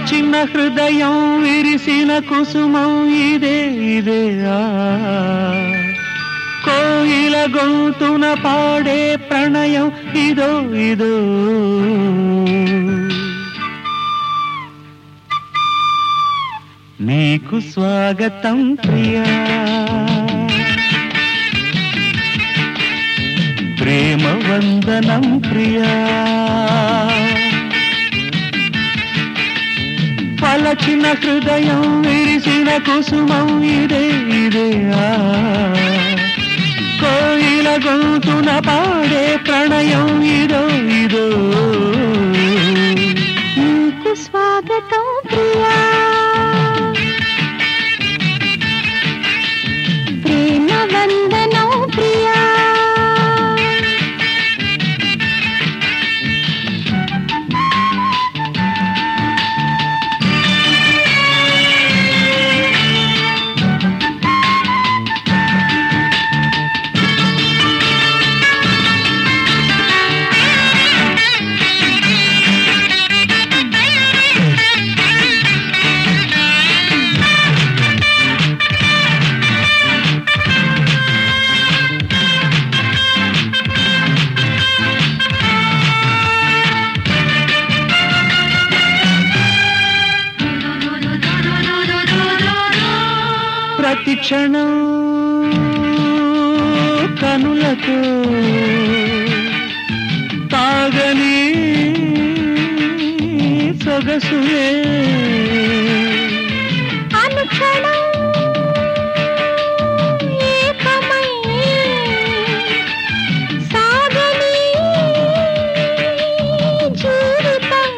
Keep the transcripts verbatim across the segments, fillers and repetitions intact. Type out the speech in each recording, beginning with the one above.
పలచిన హృదయం విరిసిన కుసుమం ఇదే ఇదే ఆ కోయిల గొంతున పాడే ప్రణయం ఇదో ఇదో. నీకు స్వాగతం ప్రియా, ప్రేమ వందనం ప్రియా. పలచిన హృదయం విరిసిన కుసుమం ఇదే ఇదే ఆ కోయిల గొంతున పాడే ప్రణయం ఇదో ఇదో. నీకు స్వాగతం ప్రియా, ప్రేమ వందనం ప్రియా. ప్రతి క్షణం కనులతో తాగని సొగసుయే అనుక్షణం ఏకమై సాగని జీవితం.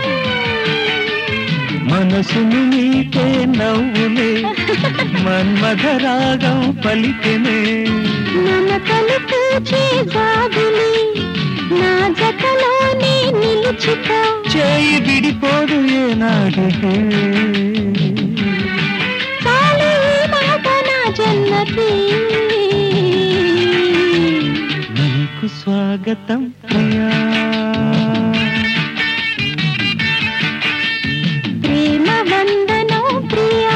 మనసును నీకే నవ్వులే మన్మధరాగం పలికెనే. నమకలు పూచే జాగులి నా జతలోనే నిలుచుకో. చేయి విడిపోదు ఏనాడు చాలు ఈ మాట నా జన్మకి. నీకు స్వాగతం ప్రియా, ప్రేమ వందనం ప్రియా.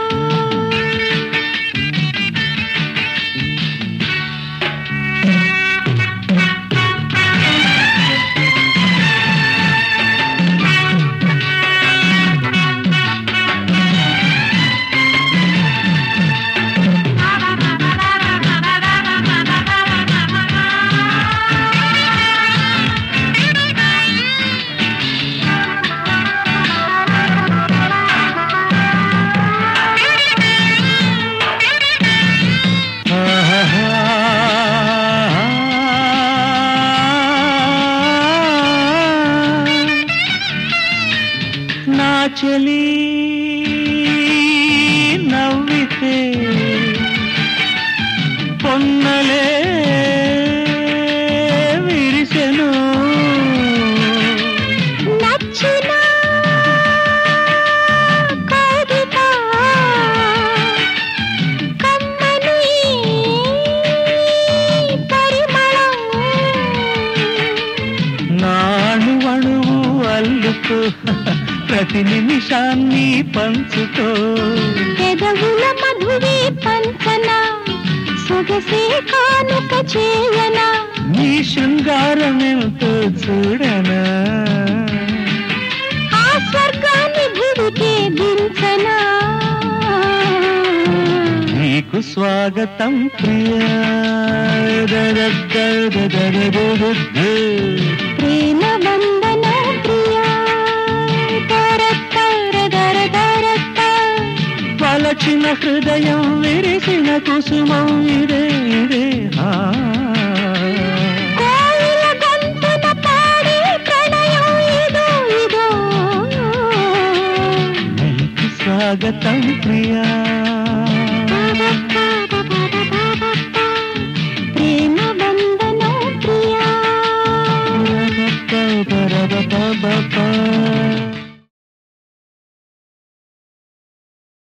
నా చెలి నవ్వితే పొన్నలే విరిసెను. నచ్చిన కవిత కమ్మని పరిమళం. నాణు అణువు అల్లుకో ప్రతి నిమిషాన్ని పంచుకో. పెదవుల మధురి పంచన సొగసే కానుక చేయన. నీ శృంగారం ఎంతో చూడనా, ఆ స్వర్గాన్ని భువికే దించనా. నీకు స్వాగతం ప్రియా, ప్రేమ వందనం ప్రియా. పలచిన హృదయం విరిసిన కుసుమం ఇదే ఇదే ఆ కోయిల గొంతున పాడే ప్రణయం ఇదో ఇదో. నీకు స్వాగతం ప్రియా.